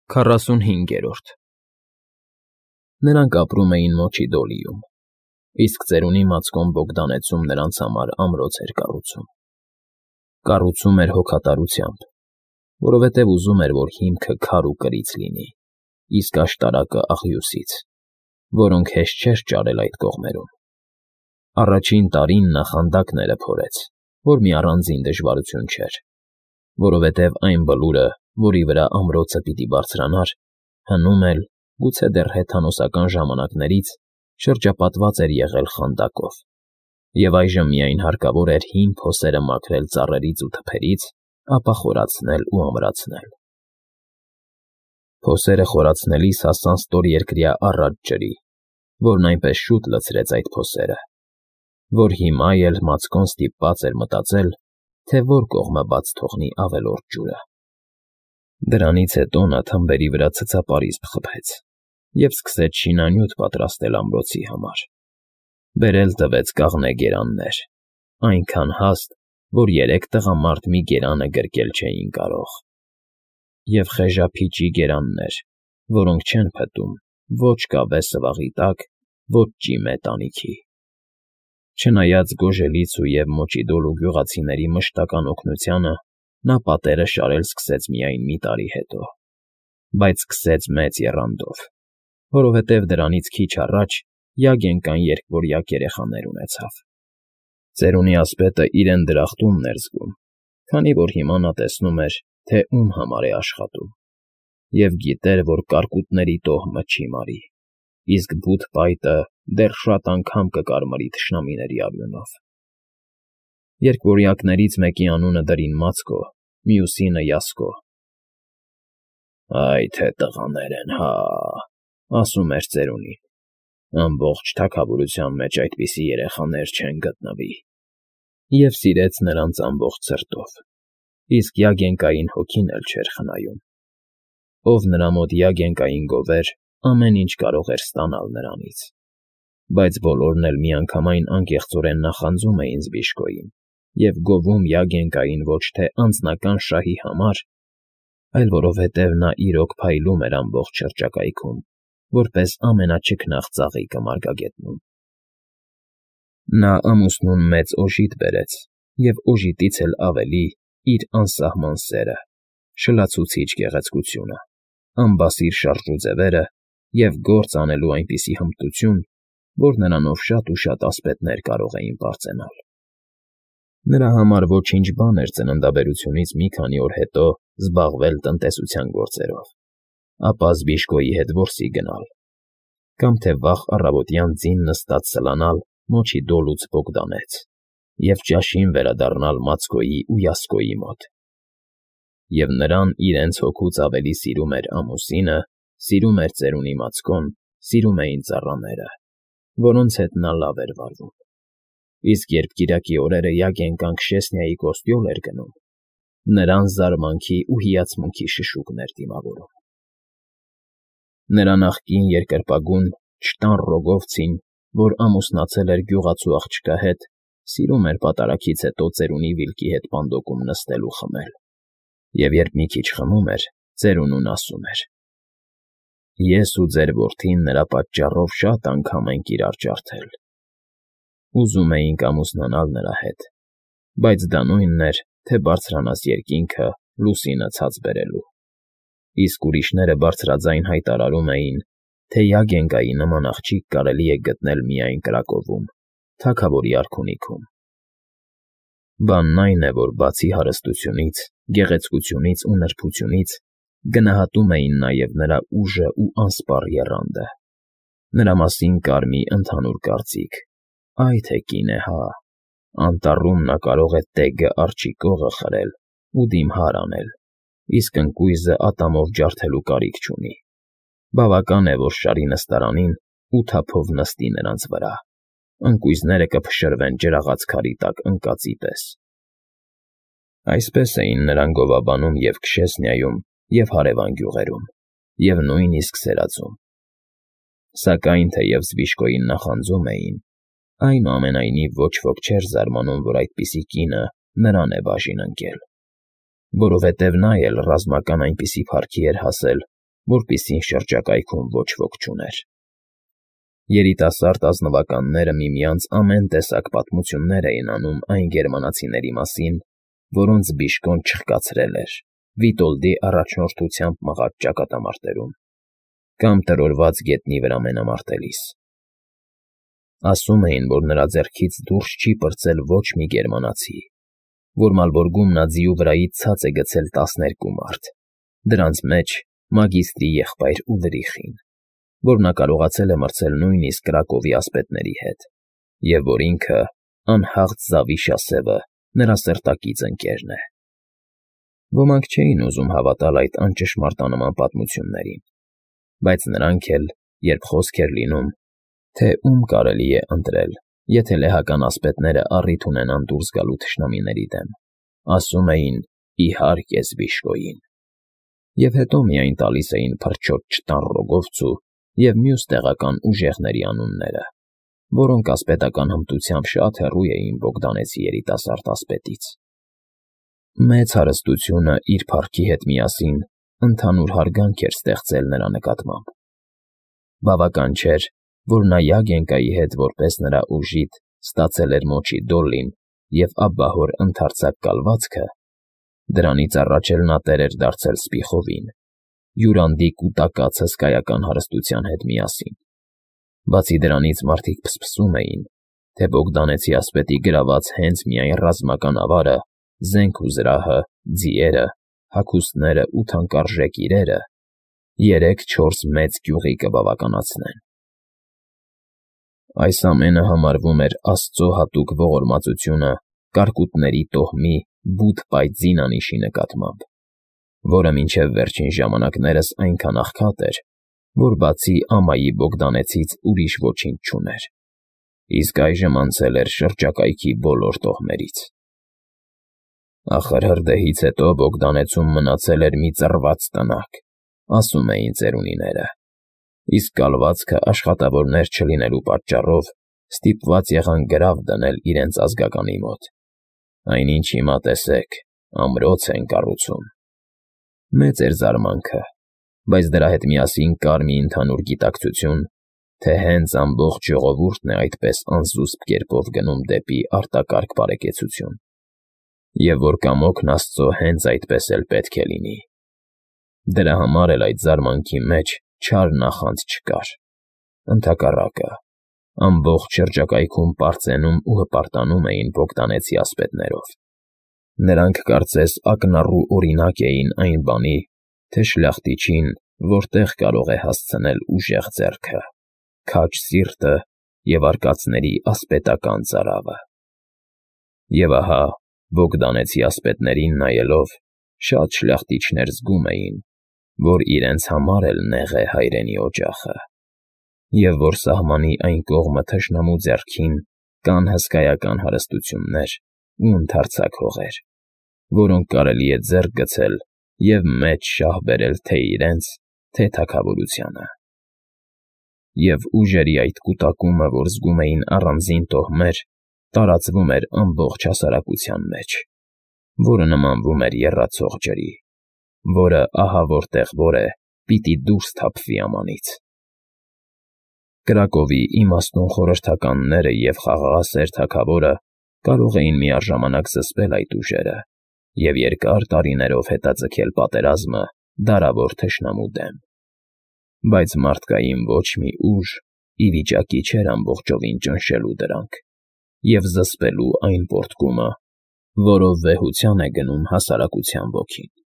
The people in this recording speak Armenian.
45-րդ Նրանք ապրում էին Մոչիդոլիում, իսկ ծերունի Մացկոն Բոգդանեցում նրանց համար ամրոց էր կառուցում։ Կառուցում էր հոգատարությամբ, որովհետև ուզում էր, որ հիմքը քար ու կրիծ լինի, իսկ աշտարակը աղյուսից, որոնք հեշտ չէր ճարել այդ կողմերում։ Առաջին տարին նա խանդակները փորեց, որ մի առանձին դժվարություն չէր, որովհետև այն բլուրը, որի վրա ամրոցը պիտի բարձրանար, հնում էլ, գուցե դեռ հեթանոսական ժամանակներից, շրջապատված էր եղել խանդակով, և այժմ միայն հարկավոր էր հին փոսերը մաքրել ծառերից ու թփերից, ապա խորացնել ու ամրացնել։ Փոսերը խորացնելիս հասան ստորերկրյա առատ ջրի, որն այնպես շուտ լցրեց այդ փոսերը, որ հիմա էլ Մացկոն ստիպված էր մտածել, թե որ կողմը բաց թողնի ավելորդ ջուրը։ Դրանից հետո նա թմբերի վրա ցցապարիսպ խփեց և սկսեց շինանյութ պատրաստել ամրոցի համար։ Բերել տվեց կաղնե գերաններ, այնքան հաստ, որ 3 տղամարդ մի գերանը գրկել չէին կարող, և խեժափիճի գերաններ, որոնք չեն փտում ոչ կավե սվաղի տակ, ոչ ճիմե տանիքի։ Չնայած Գոժելիցու և Մոչիդոլու գյուղացիների մշտական օգնությանը, նա պատերը շարել սկսեց միայն մի տարի հետո, բայց սկսեց մեծ եռանդով, որովհետև դրանից քիչ առաջ Յագենկան երկվորյակ երեխաներ ունեցավ։ Ծերունի ասպետը իրեն դրախտումն էր զգում, քանի որ հիմա նա տեսնում էր, թե ում համար է աշխատում, և գիտեր, որ կարկուտների տոհմը չի մարի, իսկ բութ պայտը դեռ շատ անգամ կկարմրի թշնամիների արյունով։ Երկվորյակներից մեկի անունը դրին Մացկո, մյուսինը Յասկո։ «Այ թե տղաներ են, հա՜», ասում էր ծերունին, «ամբողջ թագավորության մեջ այդպիսի երեխաներ չեն գտնվի», և սիրեց նրանց ամբողջ սրտով, իսկ Յագենկային հոգին էլ չէր խնայում։ Ով նրա մոտ Յագենկային գովեր, ամեն ինչ կարող էր ստանալ նրանից, բայց բոլորն էլ միանգամայն անկեղծորեն նախանձում էին Զբիշկոյին և գովում Յագենկային ոչ թե անձնական շահի համար, այլ որովհետև նա իրոք փայլում էր ամբողջ շրջակայքում, որպես ամենաչքնաղ ծաղիկը մարգագետնում։ Նա ամուսնուն մեծ օժիտ բերեց և օժիտից էլ ավելի իր անսահման սերը, շլացուցիչ գեղեցկությունը, անբասիր շարժուձևերը և գործ անելու այնպիսի հմտություն, որ նրանով շատ ու շատ ասպետներ կարող էին պարծենալ։ Նրա համար ոչինչ բան էր ծննդաբերությունից մի քանի օր հետո զբաղվել տնտեսության գործերով, ապա Զբիշկոյի հետ որսի գնալ, կամ թե վաղ առավոտյան ձին նստած սլանալ Մոչիդոլուց Բոգդանեց և ճաշին վերադառնալ Մացկոյի ու Յասկոյի մոտ։ Եվ նրան իրենց հոգուց ավելի սիրում էր ամուսինը, սիրում էր ծերունի Մացկոն, սիրում էին ծառաները, որոնց հետ նա լավ էր վարվում։ Իսկ երբ կիրակի օրերը Յագենկան Քշեսնիայի կոստյոլ էր գնում, նրան զարմանքի ու հիացմունքի շշուկն էր դիմավորում։ Նրա նախկին երկրպագուն Չտան Ռոգովցին, որ ամուսնացել էր գյուղացու աղջկա հետ, սիրում էր պատարագից հետո ծերունի վիլկի հետ պանդոկում նստել ու խմել, և երբ մի քիչ խմում էր, ծերունուն ասում էր. «Ես ու ձեր որդին նրա պատճառով շատ անգամ ենք իրար ջարդել։ Ուզում էինք ամուսնանալ նրա հետ, բայց դա նույնն էր, թե բարձրանաս երկինքը լուսինը ցած բերելու, իսկ ուրիշները բարձրաձայն հայտարարում էին, թե Յագենկայի նման աղջիկ կարելի է գտնել միայն Կրակովում, թագավորի արքունիքում։ Բանն այն է, որ բացի հարստությունից, գեղեցկությունից ու նրբությունից, գնահատում էին նաև նրա ուժը ու անսպառ եռանդը։ Նրա մասին կար մի ընդհանուր կարծիք. այ թե կին է, հա, անտառում նա կարող է տեգը արջի կողը խրել ու դիմհար անել, իսկ ընկույզը ատամով ջարդելու կարիք չունի։ Բավական է, որ շարի նստարանին ու թափով նստի նրանց վրա, ընկույզները կփշրվեն ջրաղաց քարի տակ ընկածի պես։ Այսպես էին նրան գովաբանում և Քշեսնիայում, և հարևան գյուղերում, և նույնիսկ սերածում։ Սակայն թեև Զբիշկոյին նախանձում էին, այնուամենայնիվ ոչ ոք չէր զարմանում, որ այդպիսի կինը նրան է բաժին ընկել, որովհետև նա էլ ռազմական այնպիսի փառքի էր հասել, որպեսզի շրջակայքում ոչ ոք չուներ։ Երիտասարդ ազնվականները միմյանց ամեն տեսակ պատմություններ էին անում այն գերմանացիների մասին, որոնց Բիշկոն չխկացրել էր Վիտոլդի առաջնորդությամբ մղած ճակատամարտերում կամ տրորված գետնի վրա մենամարտելիս։ Ասում էին, որ նրա ձեռքից դուրս չի պրծել ոչ մի գերմանացի, որ Մալբորգում նա ձիու վրայից ցած է գցել 12 մարդ, դրանց մեջ մագիստրի եղբայր Ուլրիխին, որ նա կարողացել է մրցել նույնիսկ Կրակովի ասպետների հետ, և որ ինքը, անհաղթ Զավիշա Սևը, նրա սերտակից ընկերն է։ Ոմանք չէին ուզում հավատալ այդ անճշմարտանման պատմություններին, բայց նրանք էլ, երբ խոսք էր լինում, թե ում կարելի է ընտրել, եթե լեհական ասպետները առիթ ունենան դուրս գալու թշնամիների դեմ, ասում էին իհարկե Զբիշկոյին, և հետո միայն տալիս էին փրչոտ չտան Ռոգովցու և մյուս տեղական ուժեղների անունները, որոնք ասպետական հմտությամբ շատ հեռու էին Բոգդանեցի երիտասարդ ասպետից։ Մեծ հարստությունը իր փառքի հետ միասին ընդհանուր հարգանք էր ստեղծել նրա նկատմամբ։ Բավական չէր, որ նա Յագենկայի հետ որպես նրա ուժիտ ստացել էր Մոչի Դոլլին և աբահոր ընդարձակ կալվածքը, դրանից առաջ էլ նա տեր էր դարձել Սպիխովին, Յուրանդի կուտակած հսկայական հարստության հետ միասին։ Բացի դրանից մարդիկ փսփսում էին, թե Բոգդանեցի ասպետի գրաված հենց միայն ռազմական ավարը, զենք ու զրահը, ձիերը, հագուստները ու թանկարժեք իրերը 3-4 մեծ գյուղի կբավականացնեն։ Այս ամենը համարվում էր Աստծո հատուկ ողորմածությունը կարկուտների տոհմի բութ պայծի անիշի նկատմամբ, որը մինչև վերջին ժամանակներս այնքան աղքատ էր, որ բացի ամայի Բոգդանեցից ուրիշ ոչինչ չուներ, իսկ այժմ անցել էր շրջակայքի բոլոր տոհմերից։ Ախր հրդեհից հետո Բոգդանեցում մնացել էր մի ծռված տնակ, ասում էին ծերունիները, իսկ կալվածքը աշխատավորներ չլինելու պատճառով ստիպված եղան գրավ դնել իրենց ազգականի մոտ։ Այնինչ հիմա տեսեք, ամրոց են կառուցում։ Մեծ էր զարմանքը, բայց դրա հետ միասին կար մի ընդհանուր գիտակցություն, թե հենց ամբողջ ժողովուրդն է այդպես անզուսպ կերպով գնում դեպի արտակարգ բարեկեցություն, և որ կամոքն Աստծո հենց այդպես էլ պետք է լինի։ Դրա համար էլ այդ զարմանքի մեջ չար նախանձ չկար։ Ընդհակառակը, ամբողջ շրջակայքում պարծենում ու հպարտանում էին Բոգդանեցի ասպետներով։ Նրանք կարծես ակնառու օրինակ էին այն բանի, թե շլախտիչին որտեղ կարող է հասցնել ուժեղ ձեռքը, քաջ սիրտը և արկածների ասպետական ծարավը։ Եվ ահա, Բոգդանեցի ասպետներին նայելով, շատ շլախտիչներ զգում էին, որ իրենց համար էլ նեղ է հայրենի օջախը, և որ սահմանի այն կողմը թշնամու ձեռքին կան հսկայական հարստություններ ու ընդարձակ հողեր, որոնք կարելի է ձեռք գցել և մեջ շահ բերել թե իրենց, թե թագավորությանը։ Եվ ուժերի այդ կուտակումը, որ զգում էին առանձին տոհմեր, տարածվում էր ամբողջ հասարակության մեջ, որը նմանվում էր եռացող ջրի, որը ահա որտեղ որ է, պիտի դուրս թափվի ամանից։ Կրակովի իմաստուն խորհրդականները և խաղաղասեր թագավորը կարող էին միառժամանակ զսպել այդ ուժերը և երկար տարիներով հետաձգել պատերազմը դարավոր թշնամու դեմ, բայց մարդկային ոչ մի ուժ ի վիճակի չէր ամբողջովին ճնշելու դրանք և զսպելու այն պոռթկումը, որով վեհության է գնում հասարակության ոգին։